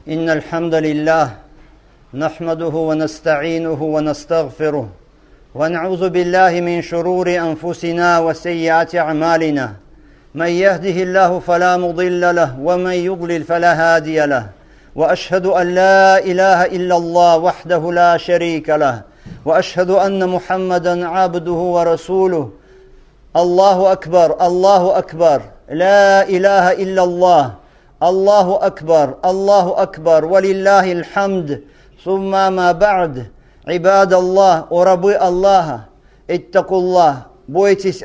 إن الحمد لله نحمده ونستعينه ونستغفره ونعوذ بالله من شرور أنفسنا وسيئات أعمالنا من يهده الله فلا مضل له ومن يضلل فلا هادي له وأشهد أن لا إله إلا الله وحده لا شريك له وأشهد أن محمدا عبده ورسوله الله أكبر الله أكبر لا إله إلا الله الله أكبر ولله الحمد ثم ما بعد عباد الله وربы Аллаха اتقوا الله бойтесь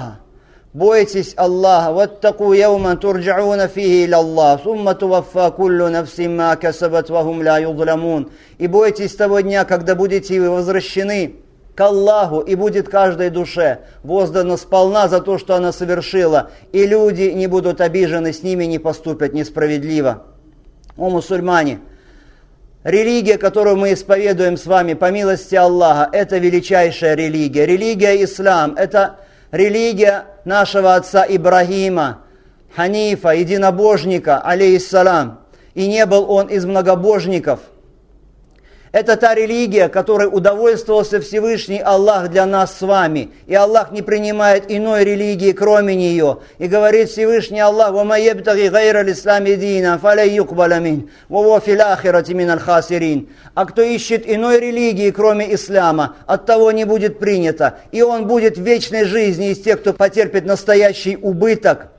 Аллаха واتقوا يوما ترجعون فيه إلى الله ثم توفى كل نفس ما كسبت وهم لا يظلمون и бойтесь того дня, когда будете вы возвращены к Аллаху, и будет каждой душе воздано сполна за то, что она совершила, и люди не будут обижены, с ними не поступят несправедливо. О мусульмане, религия, которую мы исповедуем с вами, по милости Аллаха, это величайшая религия. Религия ислам, это религия нашего отца Ибрагима, Ханифа, единобожника, алейхиссалам. И не был он из многобожников. Это та религия, которой удовольствовался Всевышний Аллах для нас с вами. И Аллах не принимает иной религии, кроме нее. И говорит Всевышний Аллах: «Вама ябтаги гайра лислами дина, фаля юкбаля мин, вова фил ахирати миналь хасирин». А кто ищет иной религии, кроме ислама, от того не будет принято. И он будет в вечной жизни из тех, кто потерпит настоящий убыток.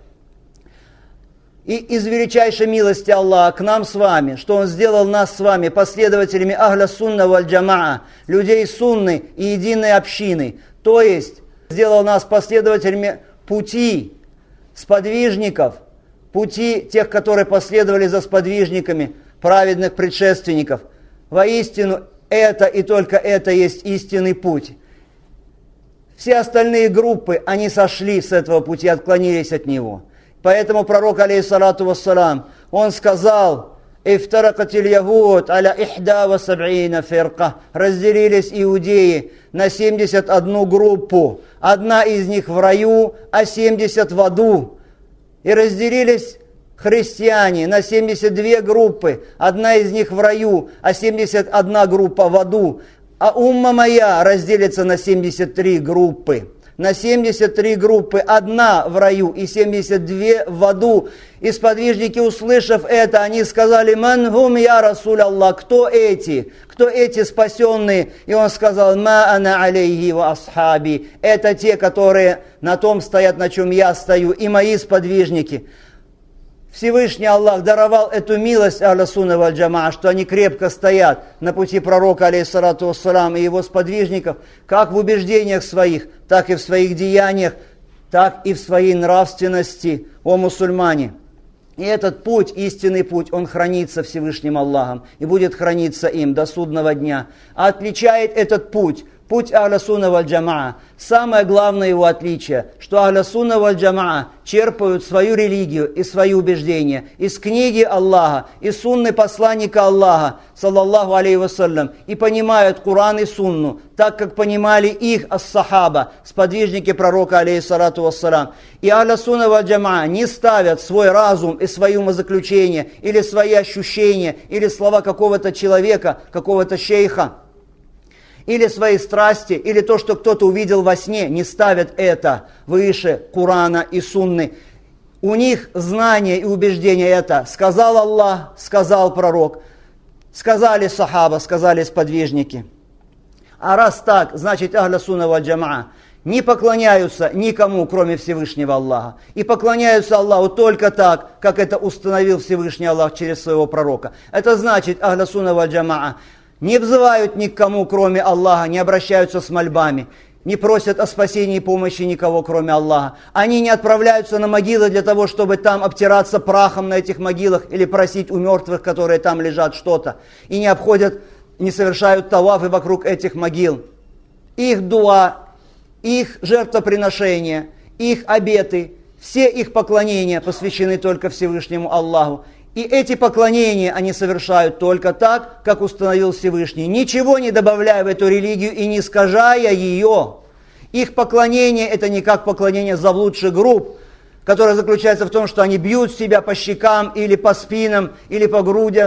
И из величайшей милости Аллаха к нам с вами, что Он сделал нас с вами последователями Ахля Сунна валь Джамаа, людей сунны и единой общины. То есть сделал нас последователями пути сподвижников, пути тех, которые последовали за сподвижниками праведных предшественников. Воистину, это и только это есть истинный путь. Все остальные группы, они сошли с этого пути, отклонились от него. Поэтому пророк, алейхиссалату вассалам, он сказал: «Ифтаракатиль ягуд аля ихда ва саб'ина фирка». Разделились иудеи на 71 группу. Одна из них в раю, а 70 в аду. И разделились христиане на 72 группы. Одна из них в раю, а 71 группа в аду. А умма моя разделится на 73 группы. На 73 группы, одна в раю и 72 в аду. И сподвижники, услышав это, они сказали: «Ман гум я Расуль Аллах». Кто эти? Кто эти спасенные? И он сказал: «Ма ана алейхи ва асхаби». Это те, которые на том стоят, на чем я стою, и мои сподвижники. Всевышний Аллах даровал эту милость Ахля Сунна валь Джамаа, что они крепко стоят на пути пророка, алейхиссалату вассалам, и его сподвижников, как в убеждениях своих, так и в своих деяниях, так и в своей нравственности, о мусульмане. И этот путь, истинный путь, он хранится Всевышним Аллахом и будет храниться им до судного дня. А отличает этот путь Ахля Сунна валь Джамаа, самое главное его отличие, что Ахля Сунна валь Джамаа черпают свою религию и свои убеждения из книги Аллаха, из сунны посланника Аллаха, саллаллаху алейхи вассалям, и понимают Куран и сунну, так как понимали их ас-сахаба, сподвижники пророка, алейхиссалату вассалам. И Ахля Сунна валь Джамаа не ставят свой разум и свои умозаключения, или свои ощущения, или слова какого-то человека, какого-то шейха, или свои страсти, или то, что кто-то увидел во сне, не ставят это выше Курана и Сунны. У них знание и убеждение это: сказал Аллах, сказал пророк, сказали сахаба, сказали сподвижники. А раз так, значит Ахля Сунна валь Джамаа не поклоняются никому, кроме Всевышнего Аллаха. И поклоняются Аллаху только так, как это установил Всевышний Аллах через своего пророка. Это значит Ахля Сунна валь Джамаа не взывают ни к кому, кроме Аллаха, не обращаются с мольбами, не просят о спасении и помощи никого, кроме Аллаха. Они не отправляются на могилы для того, чтобы там обтираться прахом на этих могилах или просить у мертвых, которые там лежат, что-то. И не обходят, не совершают тавафы вокруг этих могил. Их дуа, их жертвоприношения, их обеты, все их поклонения посвящены только Всевышнему Аллаху. И эти поклонения они совершают только так, как установил Всевышний, ничего не добавляя в эту религию и не искажая ее. Их поклонение это не как поклонение заблудших групп, которое заключается в том, что они бьют себя по щекам или по спинам, или по грудям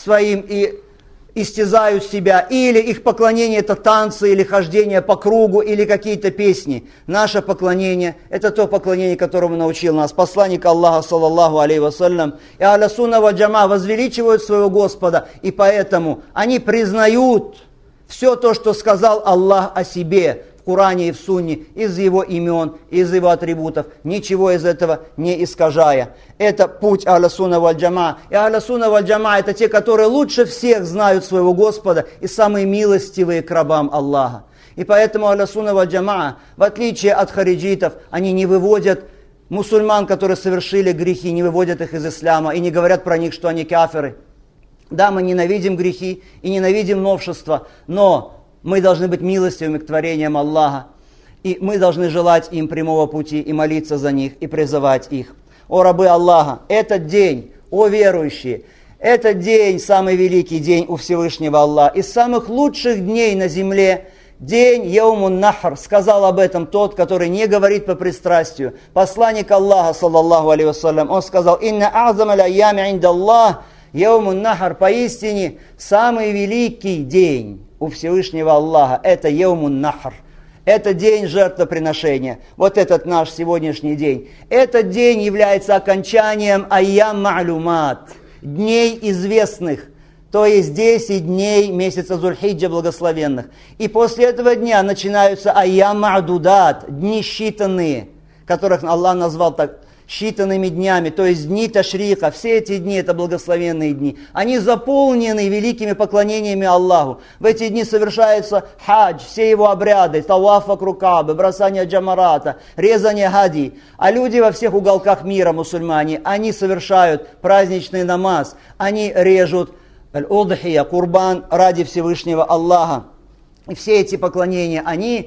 своим и истязают себя, или их поклонение это танцы, или хождение по кругу, или какие-то песни. Наше поклонение это то поклонение, которому научил нас посланник Аллаха, саллаллаху алейхи вассалям. И ахля сунна ва джама возвеличивают своего Господа, и поэтому они признают все то, что сказал Аллах о себе в Коране и в Сунне, из его имен, из его атрибутов, ничего из этого не искажая. Это путь ахля сунна валь джама. И ахля сунна валь джама это те, которые лучше всех знают своего Господа и самые милостивые к рабам Аллаха. И поэтому ахля сунна валь джама, в отличие от хариджитов, они не выводят мусульман, которые совершили грехи, не выводят их из ислама и не говорят про них, что они кафиры. Да, мы ненавидим грехи и ненавидим новшества, но мы должны быть милостивыми к творениям Аллаха, и мы должны желать им прямого пути и молиться за них, и призывать их. О рабы Аллаха, этот день, о верующие, этот день, самый великий день у Всевышнего Аллаха, из самых лучших дней на земле, день Яумун Нахр, сказал об этом тот, который не говорит по пристрастию. Посланник Аллаха, саллаллаху алейхи вассалям, он сказал: «Инна а'зама ля-айями инда Аллах Яумун Нахр», поистине самый великий день у Всевышнего Аллаха это Яумун Нахр. Это день жертвоприношения. Вот этот наш сегодняшний день. Этот день является окончанием айям ма'лумат, дней известных. То есть 10 дней месяца Зуль-Хиджа благословенных. И после этого дня начинаются айям ма'дудат, дни считанные, которых Аллах назвал так считанными днями, то есть дни Ташрика. Все эти дни это благословенные дни. Они заполнены великими поклонениями Аллаху. В эти дни совершается хадж, все его обряды, таваф вокруг Каабы, бросание джамарата, резание хади. А люди во всех уголках мира, мусульмане, они совершают праздничный намаз, они режут аль-удхия, курбан ради Всевышнего Аллаха. И все эти поклонения,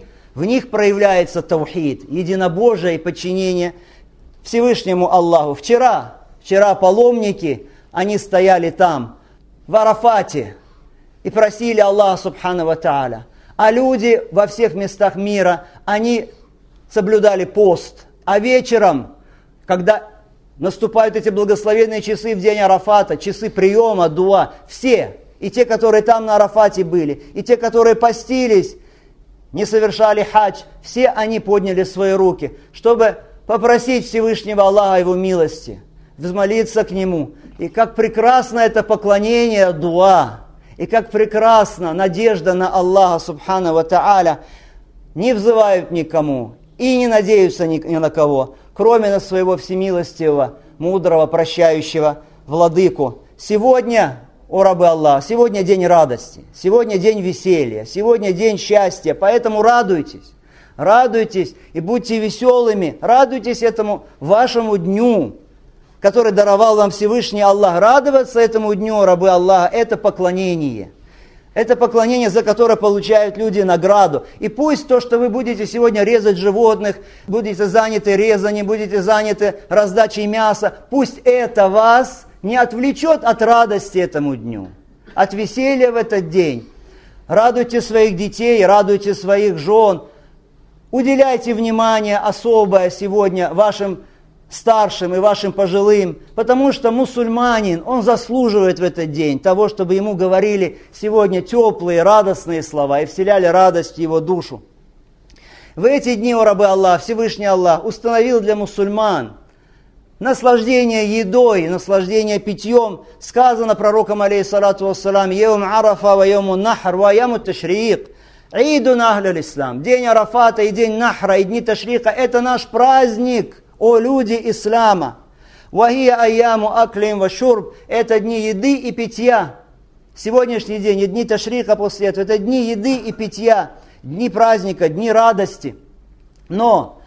в них проявляется таухид, единобожие и подчинение Всевышнему Аллаху. Вчера паломники, они стояли там, в Арафате, и просили Аллаха субхану ва тааля. А люди во всех местах мира, они соблюдали пост. А вечером, когда наступают эти благословенные часы в день Арафата, часы приема, дуа, все, и те, которые там на Арафате были, и те, которые постились, не совершали хадж, все они подняли свои руки, чтобы попросить Всевышнего Аллаха Его милости, взмолиться к Нему. И как прекрасно это поклонение, дуа, и как прекрасна надежда на Аллаха Субхану ва Тааля, не взывают никому и не надеются ни на кого, кроме на своего всемилостивого, мудрого, прощающего владыку. Сегодня, о рабы Аллаха, сегодня день радости, сегодня день веселья, сегодня день счастья, поэтому радуйтесь. Радуйтесь и будьте веселыми, радуйтесь этому вашему дню, который даровал вам Всевышний Аллах. Радоваться этому дню, рабы Аллаха, это поклонение. Это поклонение, за которое получают люди награду. И пусть то, что вы будете сегодня резать животных, будете заняты резанием, будете заняты раздачей мяса, пусть это вас не отвлечет от радости этому дню, от веселья в этот день. Радуйте своих детей, радуйте своих жен. Уделяйте внимание особое сегодня вашим старшим и вашим пожилым, потому что мусульманин, он заслуживает в этот день того, чтобы ему говорили сегодня теплые, радостные слова и вселяли радость в его душу. В эти дни, о рабы Аллах, Всевышний Аллах установил для мусульман наслаждение едой, наслаждение питьем. Сказано пророком, алейхиссалату вассалам: «Яум арафа ва яумун нахр ва ямут ташрик». Идун ахлюль ислам. День Арафата и день Нахра и дни Ташрика – это наш праздник, о люди ислама. Вахия айяму аклим ва шурб – это дни еды и питья. Сегодняшний день и дни Ташрика после этого – это дни еды и питья, дни праздника, дни радости. Но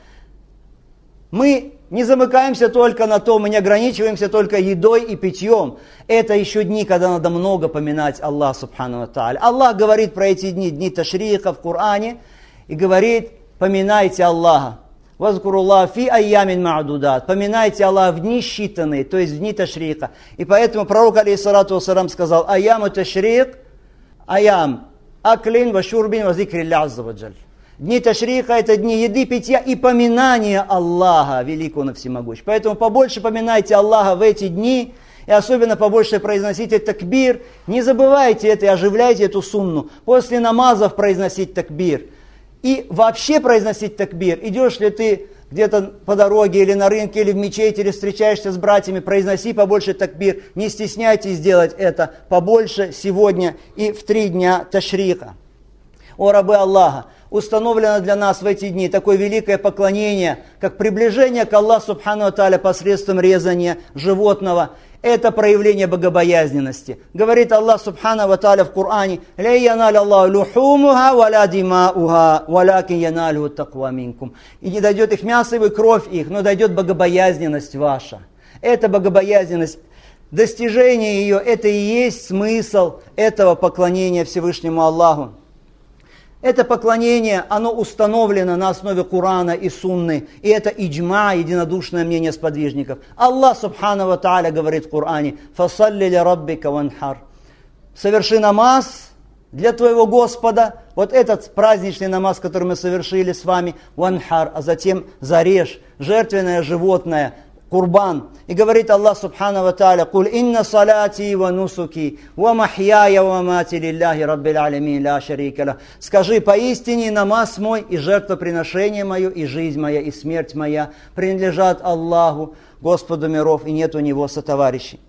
мы не замыкаемся только на том, мы не ограничиваемся только едой и питьем. Это еще дни, когда надо много поминать Аллах Субхану ва Тааля. Аллах говорит про эти дни, дни Ташрика в Коране, и говорит: поминайте Аллаха. Вазкуруллах фи айямин ма'дудат. Поминайте Аллаха в дни считанные, то есть в дни Ташрика. И поэтому пророк, алейхиссалату вассалам, сказал: айяму Ташрик, айям аклин ва шурбин ва зикрилля азза ва джаль. Дни Ташрика – это дни еды, питья и поминания Аллаха, великого и всемогущего. Поэтому побольше поминайте Аллаха в эти дни, И особенно побольше произносите такбир. Не забывайте это и оживляйте эту сунну. После намазов произносить такбир. И вообще произносить такбир. Идешь ли ты где-то по дороге, или на рынке, или в мечети, или встречаешься с братьями, произноси побольше такбир. Не стесняйтесь делать это побольше сегодня и в 3 дня ташрика. О рабы Аллаха, установлено для нас в эти дни такое великое поклонение, как приближение к Аллаху Субхану ва Тааля посредством резания животного. Это проявление богобоязненности. Говорит Аллах Субхану ва Тааля в Коране: «Ля яналя Аллаху лухумуха ва ля димауха, ва лякин яналю таква минкум». И не дойдет их мясо и кровь их, но дойдет богобоязненность ваша. Это богобоязненность. Достижение ее, это и есть смысл этого поклонения Всевышнему Аллаху. Это поклонение, оно установлено на основе Корана и Сунны. И это иджма, единодушное мнение сподвижников. Аллах Субхану ва Тааля говорит в Коране: «Фасалли ли раббика ванхар». Соверши намаз для твоего Господа. Вот этот праздничный намаз, который мы совершили с вами, ванхар, а затем зарежь жертвенное животное, курбан. И говорит Аллах Субхану ва Тааля: «Куль инна салати ва нусуки, ва махьяя ва мати лилляхи раббил алямин ля шарика ля». Скажи: поистине намаз мой и жертвоприношение мое, и жизнь моя, и смерть моя принадлежат Аллаху, Господу миров, и нет у него сотоварищей.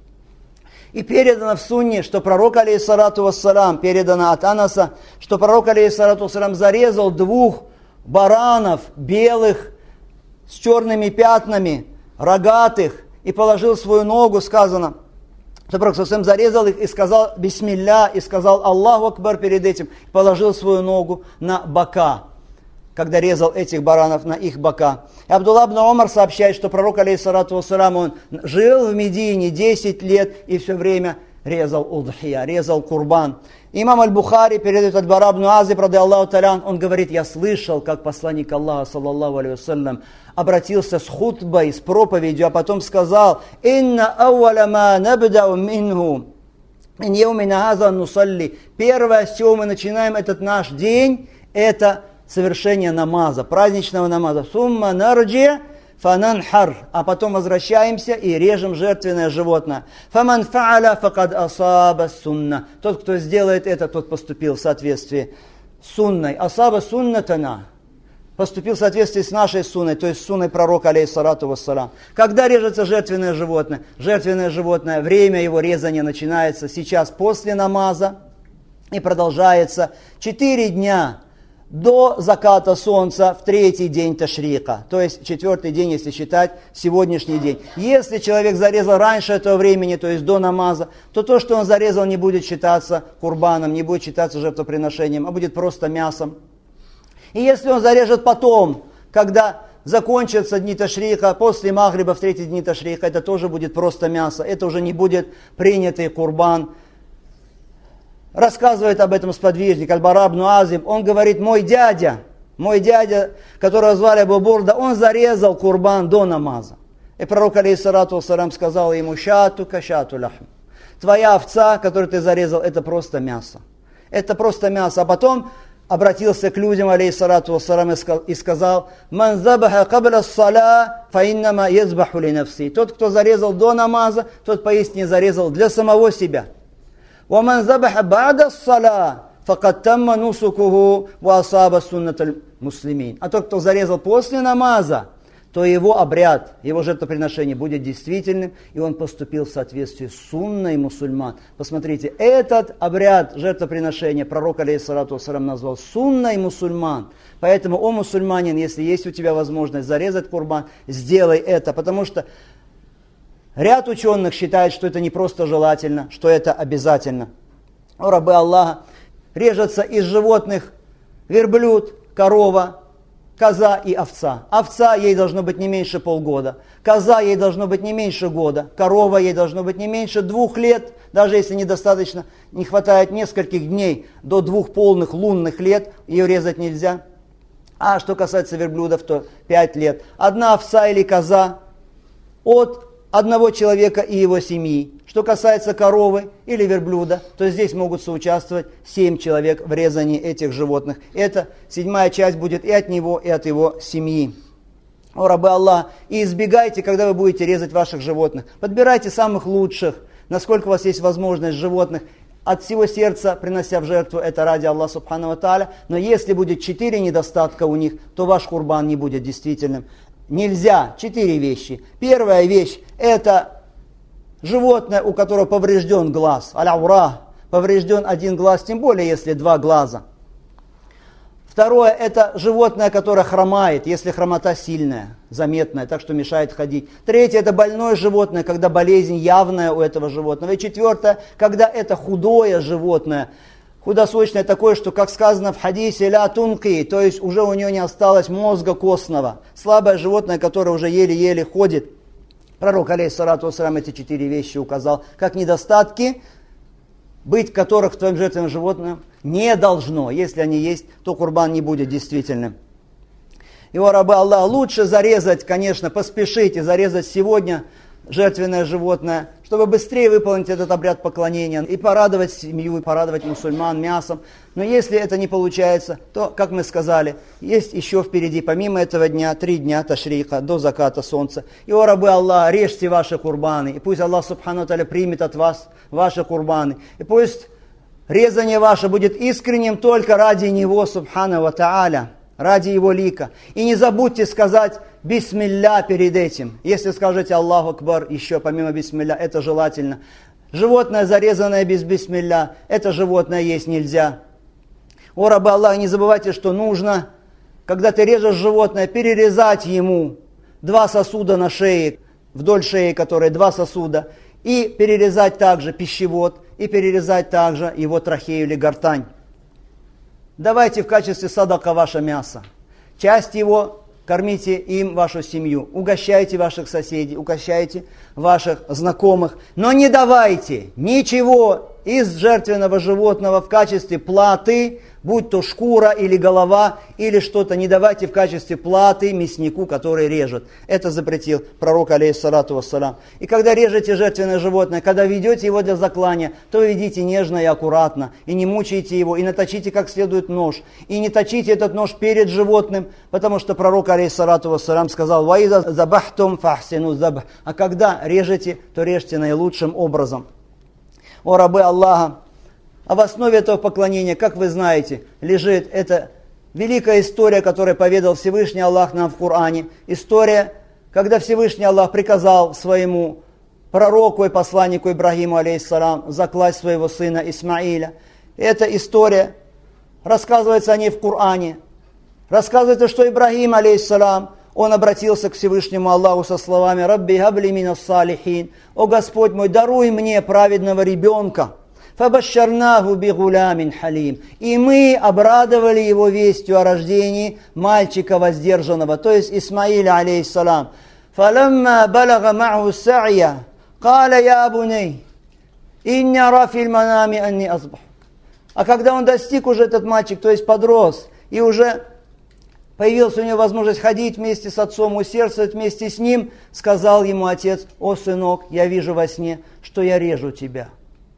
И передано в сунне, что пророк, алейхиссалату вассалам, передано от Анаса, что пророк, алейхиссалату вассалам, зарезал 2 баранов белых с черными пятнами, рогатых, и положил свою ногу, сказано, что пророк зарезал их и сказал бисмилля, и сказал Аллаху акбар перед этим, и положил свою ногу на бока, когда резал этих баранов на их бока. И Абдулла ибн Умар сообщает, что пророк, алейхиссалату вассалам, он жил в Медине 10 лет и все время резал удхия, резал курбан. Имам аль-Бухари передает от Бара ибн Азиб, ради Аллаху та'аля, он говорит: я слышал, как посланник Аллаха, саллаллаху алейхи вассалям, обратился с хутбой, с проповедью, а потом сказал: «Инна ауаля ма набдау минху, ин яумина хаза нусалли». Первое, с чего мы начинаем этот наш день, это совершение намаза, праздничного намаза. «Сумма нарджи фананхар», а потом возвращаемся и режем жертвенное животное. «Фаман фа'аля факад асаба сунна». Тот, кто сделает это, тот поступил в соответствии с сунной. Асаба суннатана. Поступил в соответствии с нашей сунной, то есть с сунной пророка, алейхиссалату вассалам. Когда режется жертвенное животное? Жертвенное животное, время его резания начинается сейчас после намаза и продолжается 4 дня до заката солнца в 3-й день ташрика, то есть 4-й день, если считать сегодняшний день. Если человек зарезал раньше этого времени, то есть до намаза, то то, что он зарезал, не будет считаться курбаном, не будет считаться жертвоприношением, а будет просто мясом. И если он зарежет потом, когда закончатся дни ташрика, после магриба в 3-й дни ташрика, это тоже будет просто мясо, это уже не будет принятый курбан. Рассказывает об этом сподвижник Аль-Бара ибн Азиб. Он говорит: мой дядя, которого звали Абу Бурда, он зарезал курбан до намаза. И пророк, алейхиссалату вассалам, сказал ему: шату кашату лахм. Твоя овца, которую ты зарезал, это просто мясо. Это просто мясо. А потом обратился к людям, алейхиссалату вассалам, и сказал: ман забаха кабля ссаля фа иннама язбаху ли нафси. Тот, кто зарезал до намаза, тот поистине зарезал для самого себя. وَمَنْ ذَبَحَ بَعْدَ الصَّلَاةِ فَقَدْ تَمَّ نُسُكُهُ وَأَصَابَ سُنَّةَ الْمُسْلِمِينَ. А тот, кто зарезал после намаза, то его обряд, его жертвоприношение будет действительным, и он поступил в соответствии с сунной мусульман. Посмотрите, этот обряд жертвоприношения пророк, алейхиссалату вассалям, назвал сунной мусульман. Поэтому, о мусульманин, если есть у тебя возможность зарезать курбан, сделай это, потому что ряд ученых считает, что это не просто желательно, что это обязательно. О рабы Аллаха, режется из животных верблюд, корова, коза и овца. Овца ей должно быть не меньше полгода, коза ей должно быть не меньше года, корова ей должно быть не меньше 2 лет, даже если недостаточно, не хватает нескольких дней до 2 полных лунных лет, ее резать нельзя. А что касается верблюдов, то 5 лет. Одна овца или коза от одного человека и его семьи. Что касается коровы или верблюда, то здесь могут соучаствовать 7 человек в резании этих животных. Это 7-я часть будет и от него, и от его семьи. о рабы Аллаха, и избегайте, когда вы будете резать ваших животных. Подбирайте самых лучших, насколько у вас есть возможность животных, от всего сердца принося в жертву это ради Аллаха Субхану ва Тааля. Но если будет 4 недостатка у них, то ваш курбан не будет действительным. Нельзя 4 вещи. Первая вещь – это животное, у которого поврежден глаз. Аля-ура, поврежден один глаз, тем более если 2 глаза. Второе – это животное, которое хромает, если хромота сильная, заметная, так что мешает ходить. Третье – это больное животное, когда болезнь явная у этого животного. И четвертое – когда это худое животное, худосочное такое, что, как сказано в хадисе, ля тунки, то есть уже у него не осталось мозга костного. Слабое животное, которое уже еле-еле ходит. Пророк, алейхиссалату вассалям, эти 4 вещи указал, как недостатки, быть которых в твоем жертвенном животном не должно. Если они есть, то курбан не будет действительным. Его рабы Аллаха, лучше зарезать, конечно, поспешите зарезать сегодня жертвенное животное, чтобы быстрее выполнить этот обряд поклонения и порадовать семью, и порадовать мусульман мясом. Но если это не получается, то, как мы сказали, есть еще впереди, помимо этого дня, 3 дня ташрика, до заката солнца. И, о рабы Аллаха, режьте ваши курбаны, и пусть Аллах Субхану ва Тааля примет от вас ваши курбаны. И пусть резание ваше будет искренним только ради Него, Субхану ва Тааля, ради Его лика. И не забудьте сказать бисмилля перед этим. Если скажете Аллаху Акбар еще помимо бисмилля, это желательно. Животное, зарезанное без бисмилля, это животное есть нельзя. О рабы Аллаха, не забывайте, что нужно, когда ты режешь животное, перерезать ему 2 сосуда на шее, вдоль шеи которые 2 сосуда, и перерезать также пищевод, и перерезать также его трахею или гортань. Давайте в качестве садака ваше мясо. Часть его кормите им вашу семью. Угощайте ваших соседей, угощайте ваших знакомых. Но не давайте ничего из жертвенного животного в качестве платы, будь то шкура или голова, или что-то, не давайте в качестве платы мяснику, который режет. Это запретил пророк, алейхиссалату вассалям. И когда режете жертвенное животное, когда ведете его для заклания, то ведите нежно и аккуратно, и не мучайте его, и наточите как следует нож. И не точите этот нож перед животным, потому что пророк, алейхиссалату вассалям, сказал: «Ваиза забахтум фахсину забх». А когда режете, то режьте наилучшим образом. О рабы Аллаха, а в основе этого поклонения, как вы знаете, лежит эта великая история, которую поведал Всевышний Аллах нам в Коране. История, когда Всевышний Аллах приказал своему пророку и посланнику Ибрагиму, алейхиссалам, закласть своего сына Исмаиля. Эта история, рассказывается о ней в Коране. Рассказывается, что Ибрагим, алейхиссалам, он обратился к Всевышнему Аллаху со словами: «Рабби габли минас салихин». «О Господь мой, даруй мне праведного ребенка». «Фабашшарнаху бигулямин халим». И мы обрадовали его вестью о рождении мальчика воздержанного, то есть Исмаиля, алейхиссалам. «Фаламма балага ма'ху сa'я, каля я буней, инни ара фил манами анни азбах». А когда он достиг уже этот мальчик, то есть подрос, и уже появилась у него возможность ходить вместе с отцом, усердствовать вместе с ним, сказал ему отец: «О, сынок, я вижу во сне, что я режу тебя».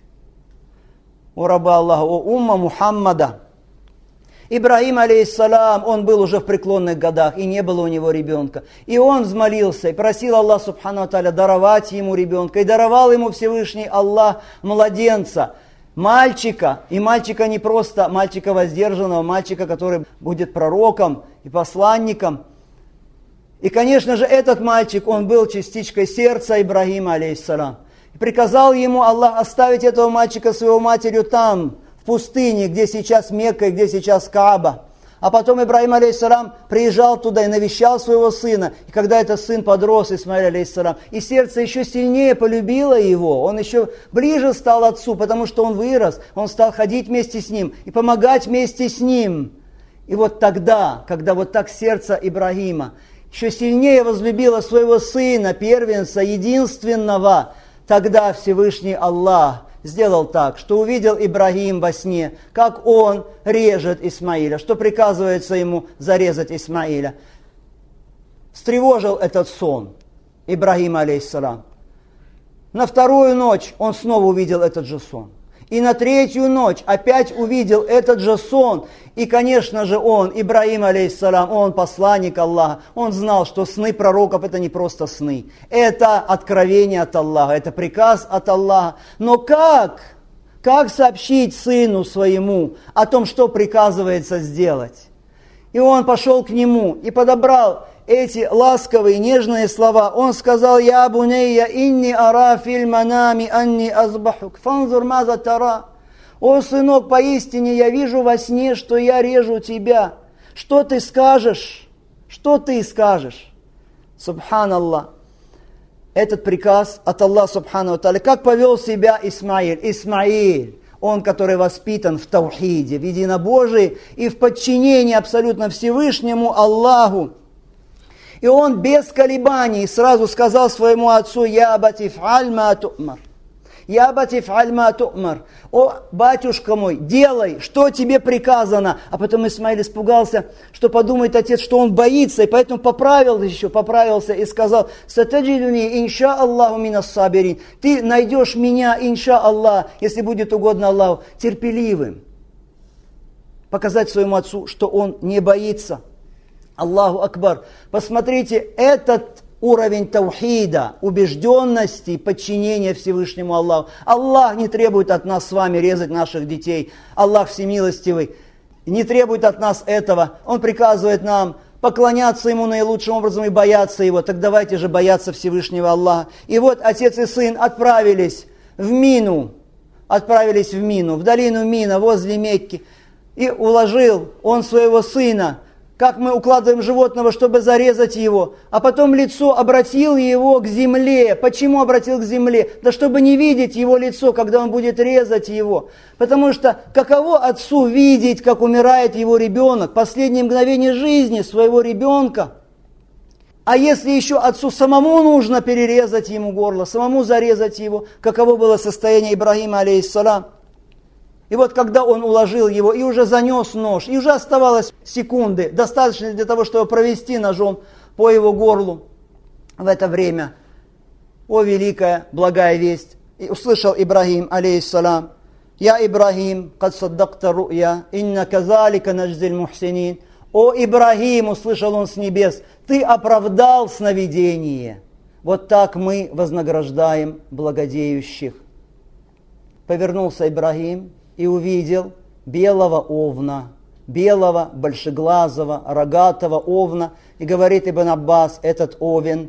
О рабы Аллаха, о умма Мухаммада. Ибрагим, алейхиссалам, он был уже в преклонных годах, и не было у него ребенка. И он взмолился и просил Аллаха Субхану ва Тааля даровать ему ребенка. И даровал ему Всевышний Аллах младенца, мальчика. И мальчика не просто мальчика воздержанного, мальчика, который будет пророком и посланником. И, конечно же, этот мальчик, он был частичкой сердца Ибрагима, алейхиссалам. И приказал ему Аллах оставить этого мальчика с его матерью там, в пустыне, где сейчас Мекка и где сейчас Кааба. А потом Ибрагим, алейхиссалам, приезжал туда и навещал своего сына. И когда этот сын подрос, Исмаиль, алейхиссалам, и сердце еще сильнее полюбило его, он еще ближе стал отцу, потому что он вырос, он стал ходить вместе с ним и помогать вместе с ним. И вот тогда, когда вот так сердце Ибрагима еще сильнее возлюбило своего сына, первенца, единственного, тогда Всевышний Аллах сделал так, что увидел Ибрагим во сне, как он режет Исмаиля, что приказывается ему зарезать Исмаиля. Встревожил этот сон Ибрагим, алейхиссалам. На вторую ночь он снова увидел этот же сон. И на третью ночь опять увидел этот же сон. И, конечно же, Ибрагим, алейхиссалам, он посланник Аллаха. Он знал, что сны пророков это не просто сны. Это откровение от Аллаха, это приказ от Аллаха. Но как сообщить сыну своему о том, что приказывается сделать? И он пошел к нему и подобрал эти ласковые, нежные слова. Он сказал: «Я бунейя инни ара филь манами анни азбахук, фанзур маза тара». «О, сынок, поистине я вижу во сне, что я режу тебя. Что ты скажешь? Что ты скажешь?» Субханаллах. Этот приказ от Аллаха Субхану ва Тааля. Как повел себя Исмаиль? Исмаиль, он, который воспитан в таухиде, в единобожии и в подчинении абсолютно Всевышнему Аллаху. И он без колебаний сразу сказал своему отцу: «Я абати ф'аль ма ту'мар». «Я абати ф'аль ма ту'мар». «О, батюшка мой, делай, что тебе приказано». А потом Исмаиль испугался, что подумает отец, что он боится, и поэтому поправился и сказал: «Сатаджидуни инша Аллаху минас сабирин». Ты найдешь меня, инша Аллах, если будет угодно Аллаху, терпеливым. Показать своему отцу, что он не боится. Аллаху Акбар. Посмотрите, этот уровень таухида, убежденности, подчинения Всевышнему Аллаху. Аллах не требует от нас с вами резать наших детей. Аллах всемилостивый не требует от нас этого. Он приказывает нам поклоняться Ему наилучшим образом и бояться Его. Так давайте же бояться Всевышнего Аллаха. И вот отец и сын отправились в Мину, в долину Мина, возле Мекки. И уложил он своего сына, как мы укладываем животного, чтобы зарезать его, а потом лицо обратил его к земле. Почему обратил к земле? Да чтобы не видеть его лицо, когда он будет резать его. Потому что каково отцу видеть, как умирает его ребенок, последние мгновения жизни своего ребенка? А если еще отцу самому нужно перерезать ему горло, самому зарезать его, каково было состояние Ибрагима, алейхиссалам? И вот когда он уложил его и уже занес нож, и уже оставалось секунды, достаточно для того, чтобы провести ножом по его горлу, в это время, о великая, благая весть, и услышал Ибрагим, алейхиссалам: «Я Ибрагим, кад саддакта ру'я, инна казалика наджзиль мухсинин». «О Ибрагим», услышал он с небес, «ты оправдал сновидение. Вот так мы вознаграждаем благодеющих». Повернулся Ибрагим и увидел белого овна, белого, большеглазого, рогатого овна. И говорит Ибн Аббас: этот овен,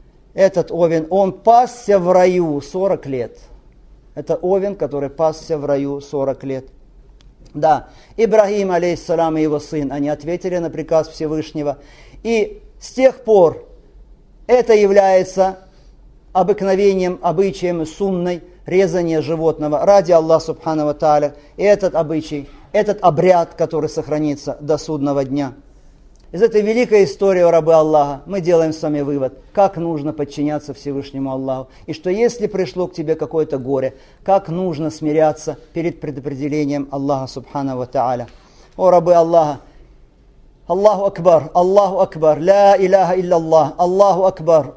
он пасся в раю 40 лет. Это овен, который пасся в раю 40 лет. Да, Ибрагим, алейхиссалам, и его сын, они ответили на приказ Всевышнего. И с тех пор это является обыкновением, обычаем сунной, резание животного ради Аллаха Субхану ва Тааля. И этот обычай, этот обряд, который сохранится до судного дня. Из этой великой истории о рабы Аллаха мы делаем с вами вывод, как нужно подчиняться Всевышнему Аллаху. И что если пришло к тебе какое-то горе, как нужно смиряться перед предопределением Аллаха Субхану ва Тааля. О рабы Аллаха! Аллаху Акбар, ля иляха илляллах, Аллаху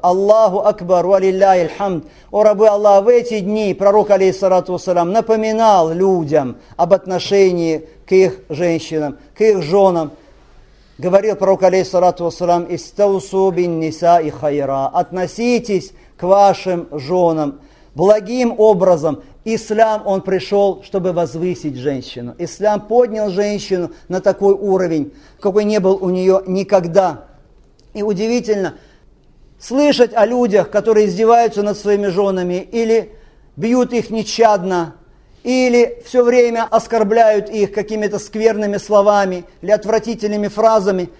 Акбар, ва лилляхи аль-хамд. О рабы Аллаха, в эти дни пророк, алейхиссалату вассалам, напоминал людям об отношении к их женщинам, к их женам. Говорил пророк, алейхиссалату вассалам: «Истаусу бин нисаи хайра». Относитесь к вашим женам благим образом. Ислам, он пришел, чтобы возвысить женщину. Ислам поднял женщину на такой уровень, какой не был у нее никогда. И удивительно слышать о людях, которые издеваются над своими женами, или бьют их нещадно, или все время оскорбляют их какими-то скверными словами или отвратительными фразами.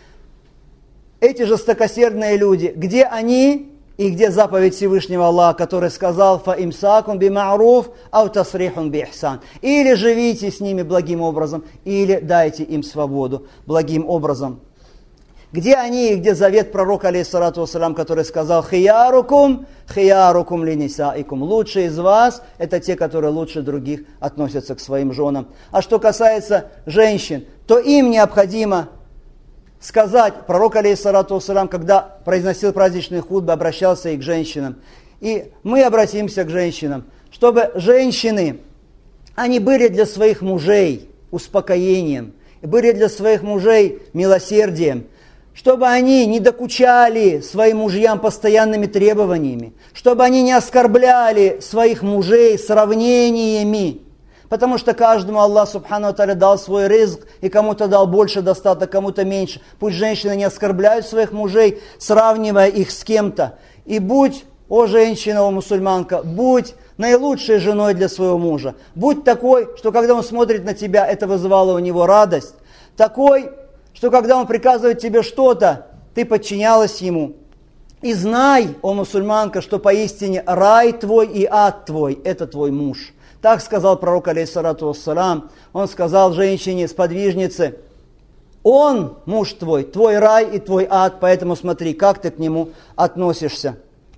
Эти жестокосердные люди, где они и где заповедь Всевышнего Аллаха, который сказал: «Фа имсакун би ма'руф, ау тасрихун би ихсан». Или живите с ними благим образом, или дайте им свободу благим образом. Где они и где завет пророка, алейхиссалату вассалам, который сказал: «Хиярукум линисаикум». Лучшие из вас – это те, которые лучше других относятся к своим женам. А что касается женщин, то им необходимо сказать, пророк, алейхиссалату вассалам, когда произносил праздничные хутбы, обращался и к женщинам. И мы обратимся к женщинам, чтобы женщины, они были для своих мужей успокоением, и были для своих мужей милосердием, чтобы они не докучали своим мужьям постоянными требованиями, чтобы они не оскорбляли своих мужей сравнениями, потому что каждому Аллах Субхану ва Тааля дал свой ризк, и кому-то дал больше достаток, кому-то меньше. Пусть женщины не оскорбляют своих мужей, сравнивая их с кем-то. И будь, о женщина, о мусульманка, будь наилучшей женой для своего мужа. Будь такой, что когда он смотрит на тебя, это вызывало у него радость. Такой, что когда он приказывает тебе что-то, ты подчинялась ему. И знай, о мусульманка, что поистине рай твой и ад твой – это твой муж. Так сказал пророк, алейхиссалату вассалам. Он сказал женщине, сподвижнице: он, муж твой рай и твой ад, поэтому смотри, как ты к нему относишься.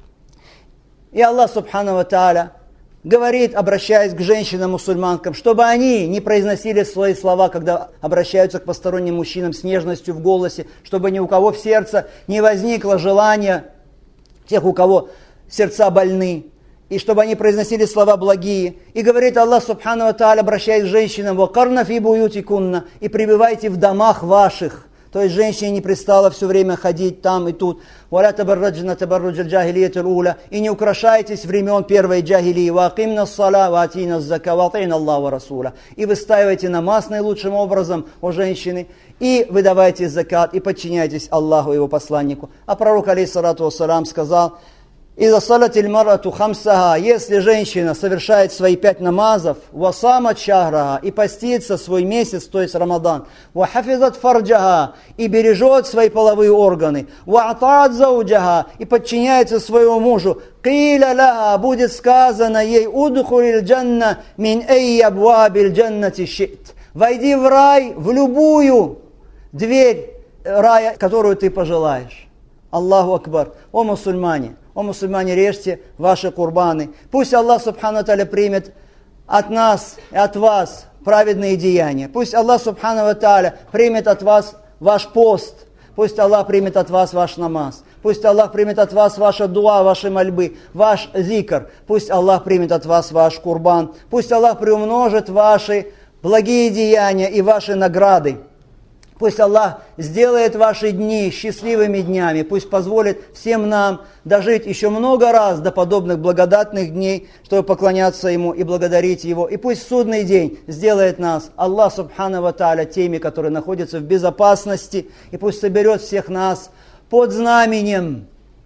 И Аллах Субхану ва Тааля говорит, обращаясь к женщинам-мусульманкам, чтобы они не произносили свои слова, когда обращаются к посторонним мужчинам с нежностью в голосе, чтобы ни у кого в сердце не возникло желания, тех, у кого сердца больны, и чтобы они произносили слова благие. И говорит Аллах Субхану ва Тааля, обращаясь к женщинам: «Вакарна фи буютикунна», и пребывайте в домах ваших. То есть женщине не пристало все время ходить там и тут. «Валя табарраджна табарруджа джахилиятил уля», и не украшайтесь времен первой джахилии. «Ваакимна ссаля, ваатина зака, ватина Аллаху ва расуля». И выстаивайте намаз наилучшим образом, о женщины, и выдавайте закат, и подчиняйтесь Аллаху и его посланнику. А пророк, алейхиссалату вассалам, сказал: «Иза салатиль марату хамсаха», если женщина совершает свои 5 намазов, «васамат шахраха», и постится свой месяц, то есть Рамадан, «вахафизат фарджаха», и бережет свои половые органы, «ваатаат зауджаха», и подчиняется своему мужу, «киля лаха», будет сказано ей: «удхулиль джанна мин эй абвабиль джаннати шит», войди в рай, в любую дверь рая, которую ты пожелаешь. Аллаху Акбар. О мусульмане, режьте ваши курбаны. Пусть Аллах Субхану ва Тааля примет от нас и от вас праведные деяния. Пусть Аллах Субхану ва Тааля примет от вас ваш пост. Пусть Аллах примет от вас ваш намаз. Пусть Аллах примет от вас ваша дуа, ваши мольбы, ваш зикр. Пусть Аллах примет от вас ваш курбан. Пусть Аллах приумножит ваши благие деяния и ваши награды. Пусть Аллах сделает ваши дни счастливыми днями. Пусть позволит всем нам дожить еще много раз до подобных благодатных дней, чтобы поклоняться Ему и благодарить Его. И пусть судный день сделает нас, Аллах Субхану ва Тааля, теми, которые находятся в безопасности. И пусть соберет всех нас под знаменем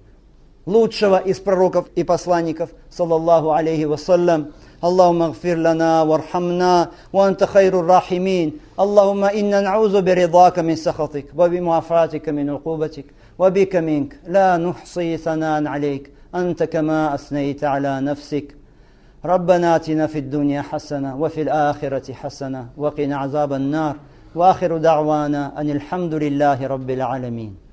лучшего из пророков и посланников, саллаллаху алейхи вассалям. اللهم اغفر لنا وارحمنا وأنت خير الراحمين. اللهم إنا نعوذ برضاك من سخطك وبمعافاتك من عقوبتك وبك منك لا نحصي ثناء عليك أنت كما أثنيت على نفسك. ربنا آتنا في الدنيا حسنة وفي الآخرة حسنة وقنا عذاب النار. وآخر دعوانا أن الحمد لله رب العالمين.